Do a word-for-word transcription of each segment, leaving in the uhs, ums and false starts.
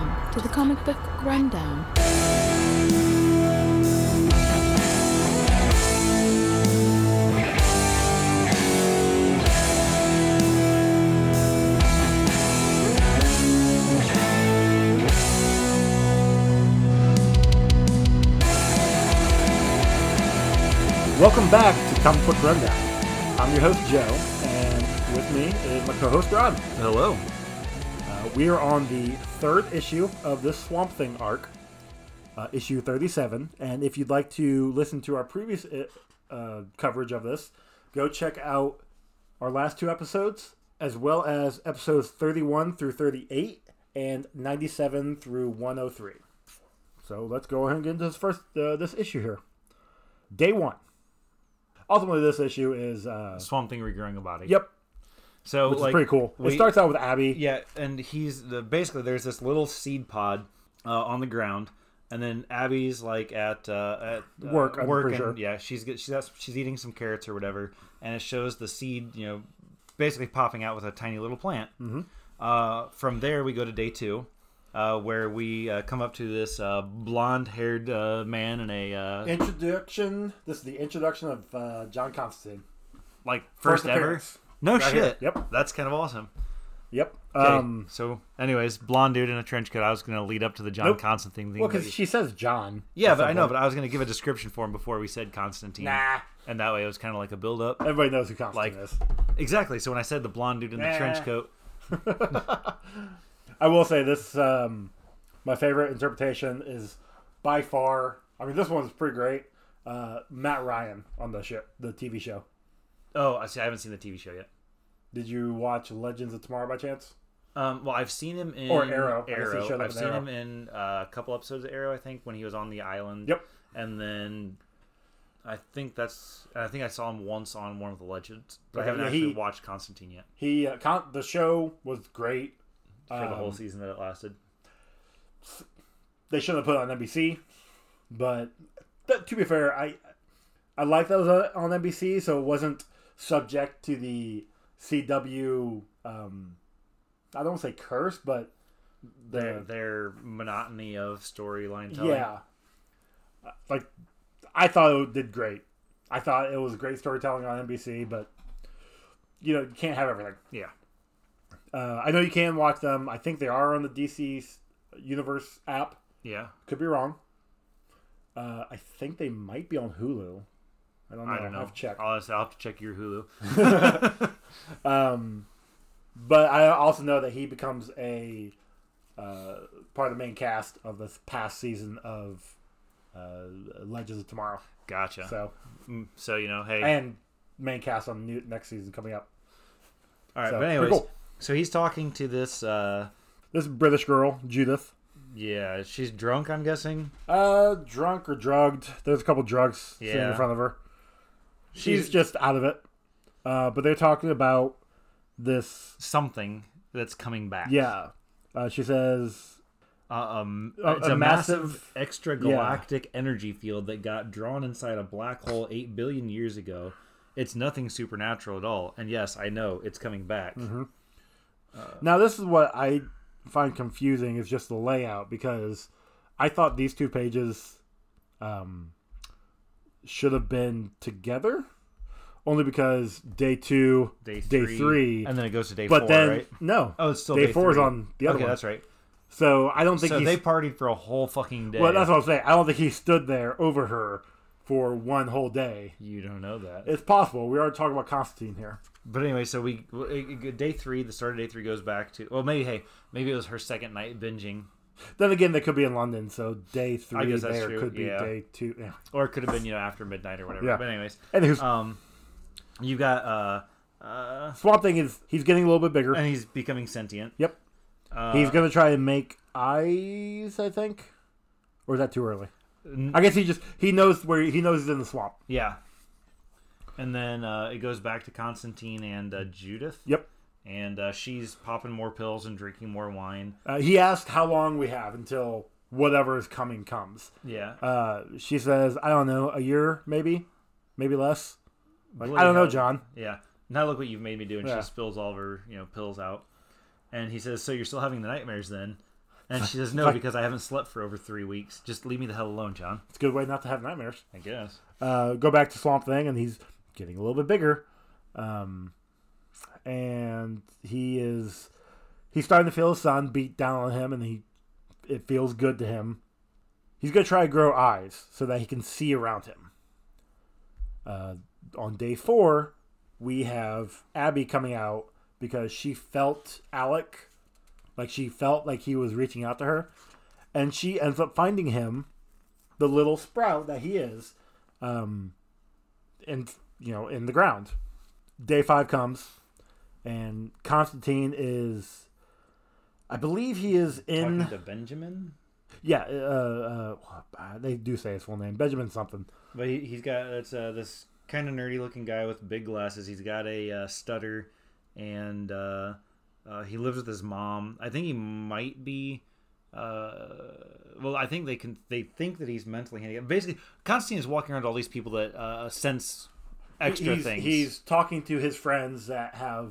Welcome to the Comic Book Rundown. Welcome back to Comic Book Rundown. I'm your host, Joe, and with me is my co-host, Rod. Hello. Uh, we are on the third issue of this Swamp Thing arc, uh, issue thirty-seven, and if you'd like to listen to our previous uh, coverage of this, go check out our last two episodes, as well as episodes thirty-one through thirty-eight, and ninety-seven through one oh three. So let's go ahead and get into this first, uh, this issue here. Day one. Ultimately, this issue is... Uh, Swamp Thing regrowing a body. Yep. So, Which like, is pretty cool. We, it starts out with Abby. Yeah, and he's... the basically, there's this little seed pod uh, on the ground, and then Abby's, like, at... Uh, at uh, Work, I'm work pretty and, sure. Yeah, she's, she's, has, she's eating some carrots or whatever, and it shows the seed, you know, basically popping out with a tiny little plant. Mm-hmm. Uh, from there, we go to day two. Uh, where we uh, come up to this uh, blonde-haired uh, man in a uh, Introduction. This is the introduction of uh, John Constantine. like first, First ever. appearance. No Right shit. here. Yep. That's kind of awesome. Yep. Okay, Um, so, anyways, blonde dude in a trench coat. I was going to lead up to the John Nope. Constantine thing. well, but- because she says John. yeah, at but some I know, point. but I was going to give a description for him before we said Constantine. Nah. And that way it was kind of like a build-up. Everybody knows who Constantine Like- is. Exactly. So when I said the blonde dude in the Nah. trench coat, I will say this, um, my favorite interpretation is by far, I mean, this one's pretty great, uh, Matt Ryan on the show, the T V show. oh, I see. I haven't seen the T V show yet. Did you watch Legends of Tomorrow by chance? Um, well, I've seen him in Or Arrow. I guess he Arrow. showed up I've in seen Arrow. him in uh, a couple episodes of Arrow. I think when he was on the island. Yep. And then I think that's. I think I saw him once on one of the Legends, but Okay, I haven't yeah, actually he- watched Constantine yet He, uh, con- the show was great. for the whole Um, season that it lasted. They should have put it on N B C, but th- to be fair, I I like that it was on N B C, so it wasn't subject to the C W. Um, I don't want to say curse, but Their the their monotony of storyline telling. yeah, like I thought it did great. I thought it was great storytelling on N B C, but you know you can't have everything. Yeah. Uh, I know you can watch them. I think they are on the D C Universe app. Yeah. Could be wrong. Uh, I think they might be on Hulu. I don't know. I don't know. I'll have to check. Honestly, I'll have to check your Hulu. Um, but I also know that he becomes a uh, part of the main cast of this past season of uh, Legends of Tomorrow. Gotcha. So, Mm, So, you know, hey. and main cast on the new, next season coming up. All right, so, but pretty anyways, cool. so he's talking to this. Uh, This British girl, Judith, yeah, she's drunk. I'm guessing. uh, drunk or drugged. There's a couple drugs sitting in Yeah. front of her. She's, She's- just out of it. Uh, but they're talking about this. Something that's coming back. Yeah. Uh, she says, Uh, um, A- it's a a, massive, massive- extra galactic energy field that got drawn inside a black hole eight billion years ago. It's nothing supernatural at all. And yes, I know it's coming back. Mm-hmm. now this is what I find confusing is just the layout, because I thought these two pages um, should have been together, only because day two, Day day three, three, and then it goes to day but four, then right? no, Oh, it's still day day four is three. on the other Okay, one. that's right. So I don't think So he's, they partied for a whole fucking day. well, that's what I'm saying. I don't think he stood there over her for one whole day. You don't know that. It's possible. We are talking about Constantine here. But anyway, so we day three, the start of day three goes back to well, maybe hey, maybe it was her second night binging, Then again, they could be in London, so day three I guess that's there true, could be yeah. day two. Yeah. or it could have been you know after midnight or whatever. Yeah. But anyways, Anywho's, um, you got uh, uh, Swamp Thing is he's getting a little bit bigger. and he's becoming sentient. Yep. Uh, He's gonna try and make eyes, I think, or is that too early? n- I guess he just he knows where he knows he's in the swamp. yeah. And then uh, it goes back to Constantine and uh, Judith. Yep. And uh, she's popping more pills and drinking more wine. Uh, he asked how long we have until whatever is coming comes. Yeah. Uh, she says, I don't know, a year maybe, maybe less. Like, Bloody I don't know, hell. John. Yeah. Now look what you've made me do, and Yeah. she spills all of her, you know, pills out. And he says, "So you're still having the nightmares then?" And she says, no, Like- because I haven't slept for over three weeks. Just leave me the hell alone, John. It's a good way not to have nightmares. I guess. Uh, go back to Swamp Thing, and he's getting a little bit bigger. Um, and he is he's starting to feel his son beat down on him, and he it feels good to him. He's going to try to grow eyes so that he can see around him. Uh, on day four, we have Abby coming out because she felt Alec, like she felt like he was reaching out to her, and she ends up finding him, the little sprout that he is, um, in you know in the ground. Day five comes, and Constantine is, I believe he is in. Talking to Benjamin? Yeah, uh, uh, they do say his full name, Benjamin something. But he, he's got it's, uh, this kind of nerdy looking guy with big glasses. He's got a uh, stutter, and uh, uh, he lives with his mom. I think he might be. Uh, well, I think they can. They think that he's mentally handicapped. Basically, Constantine is walking around to all these people that uh, sense extra he's, things. He's talking to his friends that have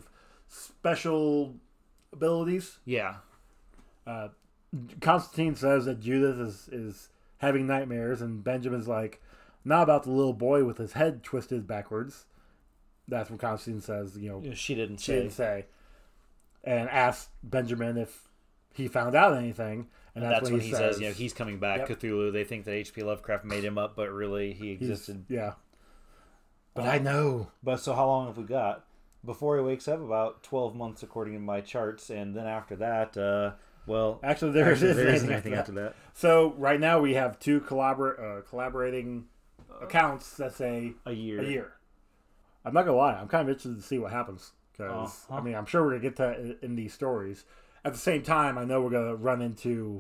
special abilities. Yeah. Uh, Constantine says that Judith is, is having nightmares, and Benjamin's like, not about the little boy with his head twisted backwards. That's what Constantine says, you know. She didn't She say. didn't say. And asks Benjamin if he found out anything. And that's, That's when, when he, he says, you know, he's coming back. Yep. Cthulhu. They think that H P Lovecraft made him up, but really he he's- existed. Yeah. But Um, I know. But so how long have we got? Before he wakes up, about twelve months according to my charts, and then after that, uh, well, Actually, there actually, isn't there isn't anything anything after after that. So right now we have two collabor- uh, collaborating accounts that say A year. a year. I'm not gonna lie, I'm kind of interested to see what happens because Uh-huh. I mean I'm sure we're gonna get to in, in these stories. At the same time, I know we're gonna run into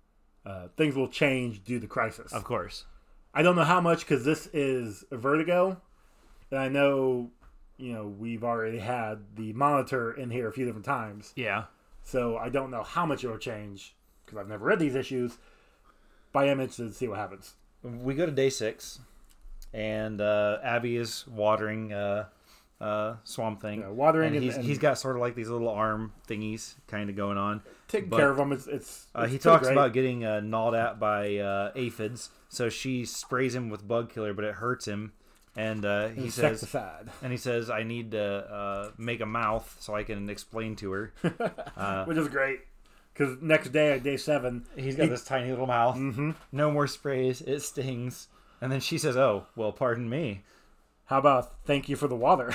uh, things will change due to the crisis. Of course. I don't know how much because this is a Vertigo, and I know you know we've already had the Monitor in here a few different times. Yeah. So I don't know how much it will change because I've never read these issues. But I am interested to see what happens. We go to day six, and uh, Abby is watering uh, uh, Swamp Thing. Yeah, watering and and- he's, and- he's got sort of like these little arm thingies kind of going on. Taking But, care of them, it's it's. Uh, it's he pretty talks great. about getting uh, gnawed at by uh, aphids, so she sprays him with bug killer, but it hurts him. And uh, he says, insecticide, and he says, I need to uh, make a mouth so I can explain to her. Uh, which is great because next day at day seven, He's got he- this tiny little mouth. Mm-hmm. No more sprays. It stings. And then she says, "Oh, well, pardon me." How about thank you for the water?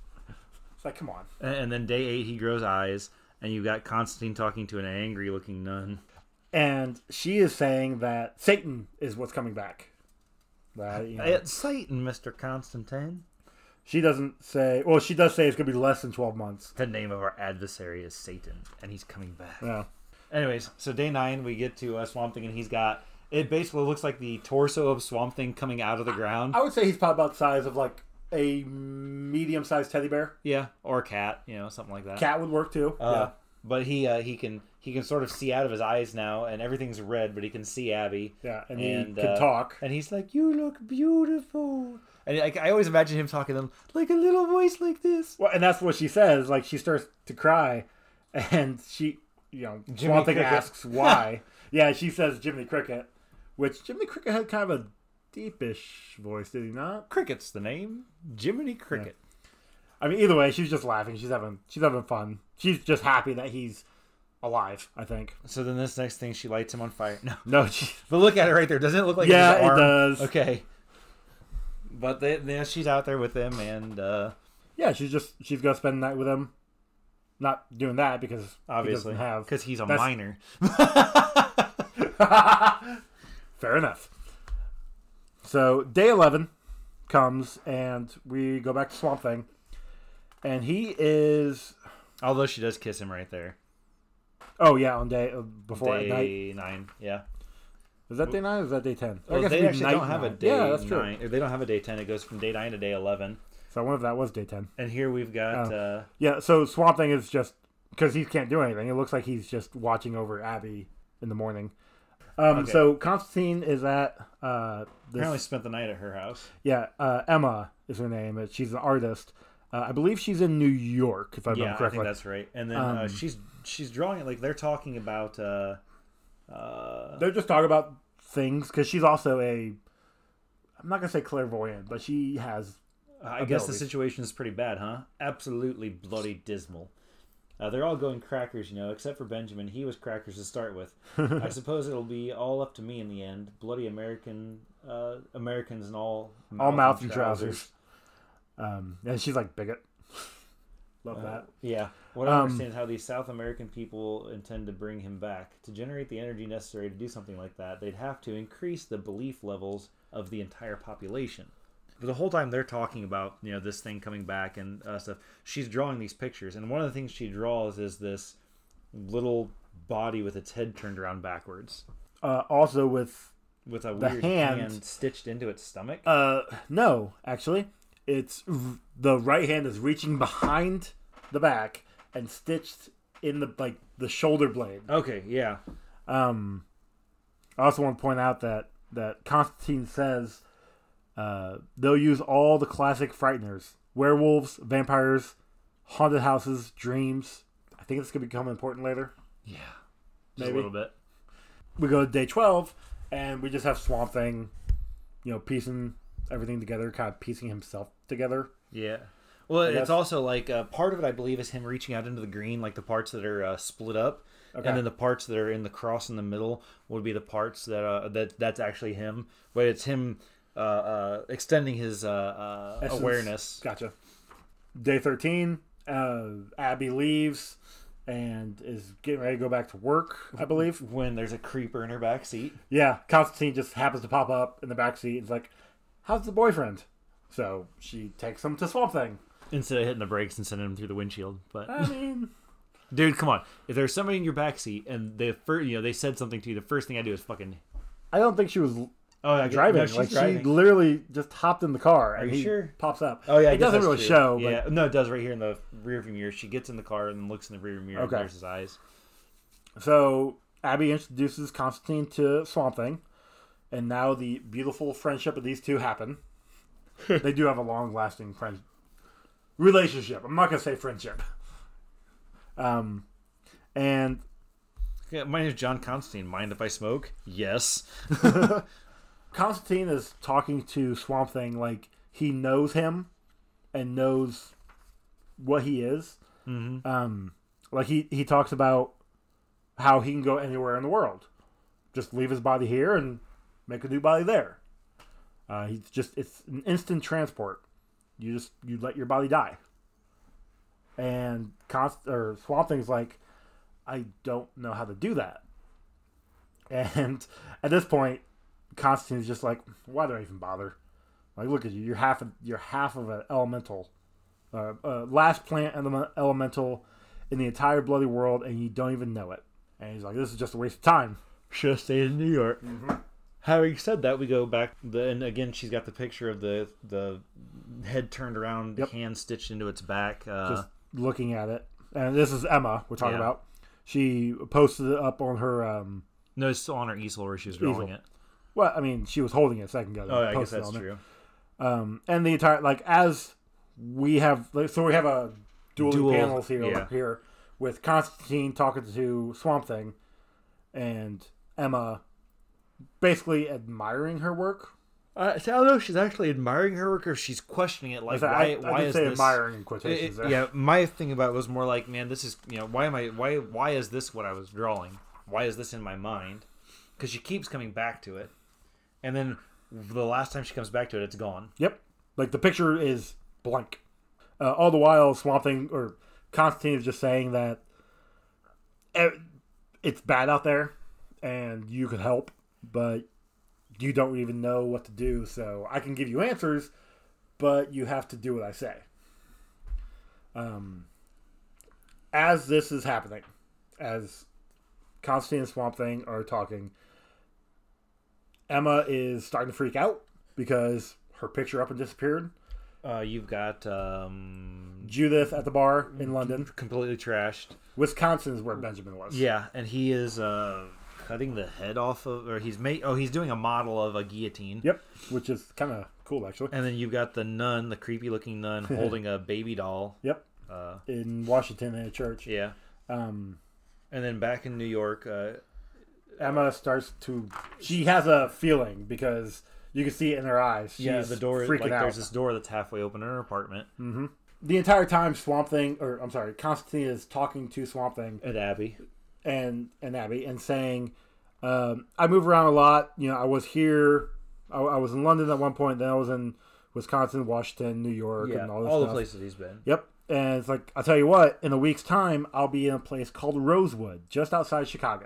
It's like, come on. And, and then day eight, he grows eyes, and you got Constantine talking to an angry-looking nun. And she is saying that Satan is what's coming back. That, you know, It's Satan, Mister Constantine. she doesn't say. Well, she does say it's going to be less than twelve months. The name of our adversary is Satan, and he's coming back. Yeah. Anyways, so day nine, we get to uh, Swamp Thing, and he's got... It basically looks like the torso of Swamp Thing coming out of the ground. I would say he's probably about the size of like a medium-sized teddy bear. Yeah, or a cat, you know, something like that. Cat would work too. Uh, yeah. But he uh, he can he can sort of see out of his eyes now, and everything's red, but he can see Abby. Yeah, and, and, he can uh, talk. And he's like, "You look beautiful." And like I always imagine him talking to them like a little voice like this. Well, and that's what she says. Like she starts to cry, and she, you know, Jiminy Swamp Thing Cricket. asks why. Yeah, she says Jiminy Cricket, which Jiminy Cricket had kind of a deepish voice, did he not? Cricket's the name. Jiminy Cricket. I mean, either way, she's just laughing. She's having she's having fun. She's just happy that he's alive. I think. So then this next thing, she lights him on fire. No, No, she, but look at it right there. Doesn't it look like Yeah, his it arm? does. Okay. But they, they, she's out there with him, and uh, yeah, she's just she's gonna spend the night with him. Not doing that because obviously he doesn't have. because he's a That's- minor. Fair enough. So day eleven comes and we go back to Swamp Thing, and he is. Although she does kiss him right there. Oh yeah, on day uh, before at night. Day nine, yeah. Is that day nine or is that day ten? I Well, guess they it'd be actually night don't have a nine. day Yeah, that's true. nine. Or they don't have a day ten. It goes from day nine to day eleven. So I wonder if that was day ten. And here we've got. Oh. Uh, Yeah. So Swamp Thing is just because he can't do anything. It looks like he's just watching over Abby in the morning. Um, Okay. So Constantine is at uh, this, apparently spent the night at her house. yeah. Uh, Emma is her name. Uh, She's an artist. Uh, I believe she's in New York, if I remember Yeah, I correctly. think that's right. And then uh, Um, she's she's drawing it like they're talking about uh, Uh, They're just talking about things because she's also a. I'm not gonna say clairvoyant, but she has. I guess the abilities. situation is pretty bad, huh? Absolutely bloody dismal. Uh, they're all going crackers, you know, except for Benjamin. He was crackers to start with. I suppose it'll be all up to me in the end. Bloody American uh, Americans and all mouth all mouth and and trousers. Um, and she's like bigot. Love Uh, that. Yeah. What I Um, understand is how these South American people intend to bring him back. To generate the energy necessary to do something like that, they'd have to increase the belief levels of the entire population. But the whole time they're talking about, you know, this thing coming back and uh, stuff, she's drawing these pictures. And one of the things she draws is this little body with its head turned around backwards. Uh, also with With a The weird hand- hand stitched into its stomach. uh, no, actually, it's the right hand is reaching behind the back and stitched in the like the shoulder blade. Okay, yeah. Um, I also want to point out that that Constantine says uh, they'll use all the classic frighteners: werewolves, vampires, haunted houses, dreams. I think it's gonna become important later. Yeah. Just Maybe. a little bit. We go to day twelve, and we just have Swamp Thing, you know, piecing everything together, kind of piecing himself together. Yeah. Well, guess. it's also like uh, part of it, I believe, is him reaching out into the green, like the parts that are uh, split up, Okay. and then the parts that are in the cross in the middle would be the parts that uh, that that's actually him. But it's him uh, uh, extending his uh, uh, Essence. awareness. Gotcha. Day thirteen, uh, Abby leaves and is getting ready to go back to work, I believe. When there's a creeper in her back seat. Yeah, Constantine just happens to pop up in the back seat and is like, how's the boyfriend? So she takes him to Swamp Thing. Instead of hitting the brakes and sending him through the windshield. But I mean, dude, come on! If there's somebody in your back seat and they first, you know, they said something to you, the first thing I do is fucking. I don't think she was Oh, I driving. No, she's like driving. she literally just hopped in the car and you he sure? pops up. Oh yeah, I it guess doesn't that's really true. show. Yeah, no, it does right here in the rearview mirror. She gets in the car and looks in the rearview mirror. Okay. And there's his eyes. But, so Abby introduces Constantine to Swamp Thing, and now the beautiful friendship of these two happen. They do have a long-lasting friend relationship. I'm not gonna say friendship. Um, and Yeah, my name is John Constantine. Mind if I smoke? Yes. Constantine is talking to Swamp Thing like he knows him and knows what he is. Mm-hmm. Um, like he, he talks about how he can go anywhere in the world, just leave his body here and make a new body there. Uh, he's just it's an instant transport. You just you let your body die. And Const or Swamp Thing's like, I don't know how to do that. And at this point, Constantine's just like, why do I even bother? Like, look at you. You're half. A, you're half of an elemental, uh, uh, last plant element, elemental in the entire bloody world, and you don't even know it. And he's like, this is just a waste of time. Should have stayed in New York. Mm-hmm. Having said that, we go back. The, and again, she's got the picture of the the head turned around, Yep. hand stitched into its back. Uh, Just looking at it, and this is Emma we're talking Yeah. about. She posted it up on her. Um, no, it's still on her easel where she was drawing Easel. it. well, I mean, she was holding it a second ago. Oh, yeah, I guess Posted that's on it. true. Um, and the entire like as we have like, so we have a dual, Dual, panels here yeah. up here with Constantine talking to Swamp Thing and Emma basically admiring her work. Uh, so I don't know if she's actually admiring her work or if she's questioning it. Like, So why? I, I why did is say this? admiring in It- quotations it- there. yeah, my thing about it was more like, man, this is you know, why am I? Why? Why is this what I was drawing? Why is this in my mind? Because she keeps coming back to it, and then the last time she comes back to it, it's gone. Yep. Like the picture is blank. Uh, all the while, Swamp Thing or Constantine is just saying that e- it's bad out there and you could help, but you don't even know what to do. So I can give you answers, but you have to do what I say. Um, as this is happening, as Constantine and Swamp Thing are talking, Emma is starting to freak out because her picture up and disappeared. Uh, you've got um, Judith at the bar in London. completely trashed. Wisconsin is where Benjamin was. Yeah, and he is uh, cutting the head off of, or he's made. Oh, he's doing a model of a guillotine. Yep, which is kind of cool, actually. And then you've got the nun, the creepy looking nun, holding a baby doll. Yep, Uh, in Washington in a church. yeah. Um, And then back in New York, uh, Emma starts to. She has a feeling because you can see it in her eyes. She's yeah, the door. freaking Like out. there's this door that's halfway open in her apartment. Mm-hmm. The entire time, Swamp Thing, or I'm sorry, Constantine is talking to Swamp Thing And Abby. and and Abby and saying, um, "I move around a lot. You know, I was here. I, I was in London at one point. Then I was in Wisconsin, Washington, New York, Yeah, and all this all stuff. the places he's been. Yep. And it's like, I'll tell you what, in a week's time, I'll be in a place called Rosewood, just outside Chicago.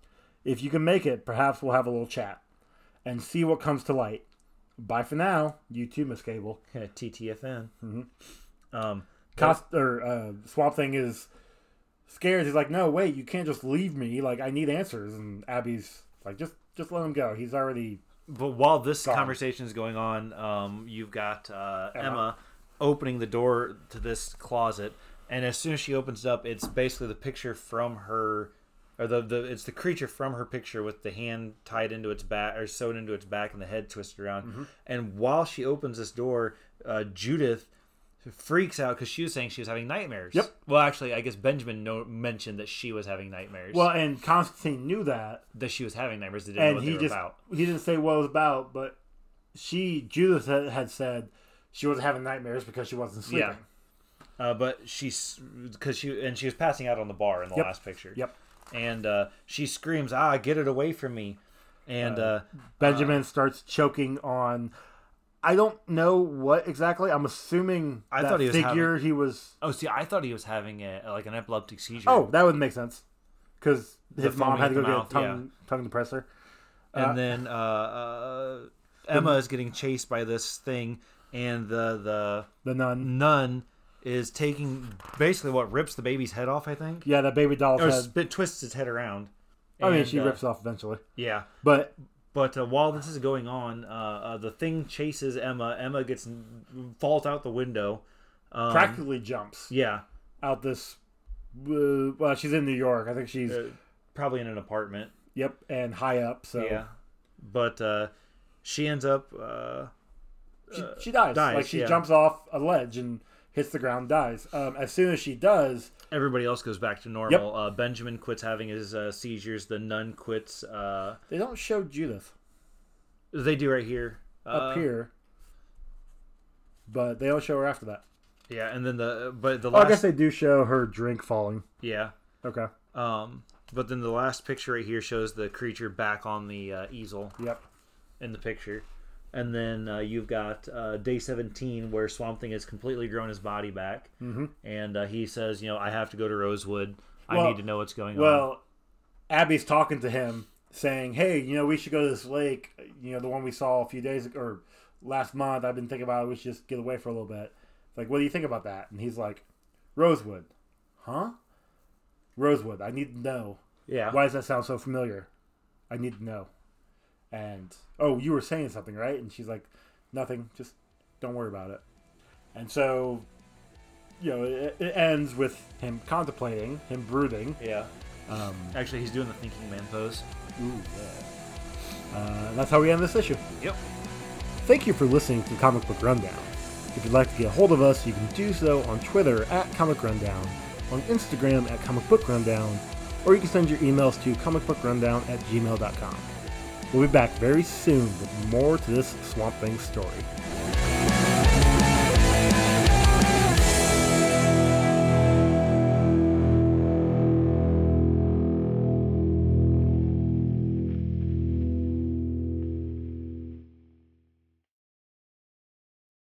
If you can make it, perhaps we'll have a little chat and see what comes to light. Bye for now. You too, Miss Cable." T T F N. Mm-hmm. Um, Cost, or, uh, Swamp Thing is scared. He's like, "No, wait, you can't just leave me. Like, I need answers." And Abby's like, just just let him go. He's already... But while this Gone. conversation is going on, um, you've got uh, Emma. Emma opening the door to this closet, and as soon as she opens it up, it's basically the picture from her, or the, the it's the creature from her picture with the hand tied into its back or sewn into its back and the head twisted around. Mm-hmm. And while she opens this door, uh, Judith freaks out because she was saying she was having nightmares. Yep. Well, actually, I guess Benjamin no- mentioned that she was having nightmares. Well, and Constantine knew that. that she was having nightmares. They didn't know And what he they were just... about. He didn't say what it was about, but she, Judith, had, had said she wasn't having nightmares because she wasn't sleeping. Yeah. Uh, but she's because she and she was passing out on the bar in the Yep. last picture. Yep. And uh, she screams, "Ah, get it away from me!" And uh, Benjamin starts choking on... I don't know what exactly. I'm assuming I that thought he was figure having- he was... oh, see, I thought he was having a like an epileptic seizure. Oh, that would make sense. Because The his mom foaming had to go at the get mouth, a tongue, tongue depressor. and uh, then uh, uh, Emma is getting chased by this thing, and the the The nun. nun is taking basically what rips the baby's head off. I think, Yeah, that baby doll's or head. spit twists its head around. I mean, And, she uh, rips it off eventually. Yeah. But But uh, while this is going on, uh, uh, the thing chases Emma. Emma gets falls out the window. Um, practically jumps Yeah, out this... Uh, well, she's in New York. I think she's... uh, probably in an apartment. Yep, and high up. So Yeah, but uh, she ends up. Uh, she, uh, she dies. dies, Like, she yeah. jumps off a ledge and hits the ground, dies. Um, as soon as she does... everybody else goes back to normal. Uh, Benjamin quits having his uh, seizures. The nun quits. Uh, They don't show Judith they do right here. up Uh, here. But they don't show her after that. Yeah, and then the but the Oh, last I guess they do show her drink falling. yeah. Okay. Um, but then the last picture right here shows the creature back on the uh, easel. Yep. In the picture. And then uh, you've got uh, day seventeen where Swamp Thing has completely grown his body back. Mm-hmm. And uh, he says, you know, I have to go to Rosewood. Well- I need to know what's going on. Well, Abby's talking to him, saying, "Hey, you know, we should go to this lake. You know, the one we saw a few days ago, or last month. I've been thinking about it. We should just get away for a little bit." It's like, "What do you think about that?" And he's like, "Rosewood, huh? Rosewood. I need to know. Yeah. Why does that sound so familiar? I need to know." And oh, you were saying something, right? And she's like, "Nothing. Just don't worry about it." And so, you know, it, it ends with him contemplating, him brooding. Yeah. Um, Actually, he's doing the thinking man pose. Ooh, yeah. Uh, that's how we end this issue. Yep. Thank you for listening to Comic Book Rundown. If you'd like to get a hold of us, you can do so on Twitter at Comic Rundown, on Instagram at Comic Book Rundown, or you can send your emails to comicbookrundown at gmail dot com. We'll be back very soon with more to this Swamp Thing story.